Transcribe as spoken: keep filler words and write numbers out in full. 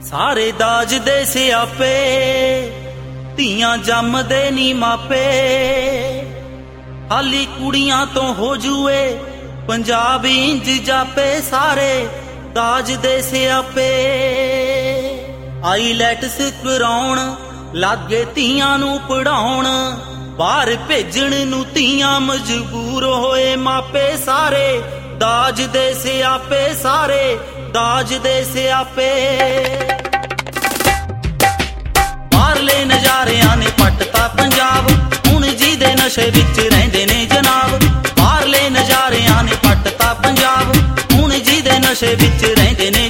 ਸਾਰੇ ਦਾਜ ਦੇ ਸਿਆਪੇ ਧੀਆਂ ਜੰਮਦੇ ਨੀ ਮਾਪੇ। ਹਾਲੀ ਕੁੜੀਆਂ ਤੋਂ ਹੋ ਜੂਏ ਪੰਜਾਬ ਇੰਜ ਜਾਪੇ। ਸਾਰੇ ਦਾਜ ਦੇ ਸਿਆਪੇ ਆਈਲੈਟਸ ਕਰਾਉਣ ਲਾਗੇ ਧੀਆਂ ਨੂੰ ਪੜਾਉਣ। ਬਾਹਰ ਭੇਜਣ ਨੂੰ ਧੀਆਂ ਮਜਬੂਰ ਹੋਏ ਮਾਪੇ। ਸਾਰੇ ਦਾਜ ਦੇ ਸਿਆਪੇ ਸਾਰੇ ਦਾਜ ਦੇ ਸਿਆਪੇ। ਬਾਹਰਲੇ ਨਜ਼ਾਰਿਆਂ ਨੇ ਪੱਟਤਾ ਪੰਜਾਬ ਹੁਣ ਜਿਹਦੇ ਨਸ਼ੇ ਵਿੱਚ ਰਹਿੰਦੇ ਨੇ ਜਨਾਬ। ਬਾਹਰਲੇ ਨਜ਼ਾਰਿਆਂ ਨੇ ਪੱਟਤਾ ਪੰਜਾਬ ਹੁਣ ਜਿਹਦੇ ਨਸ਼ੇ ਵਿੱਚ ਰਹਿੰਦੇ ਨੇ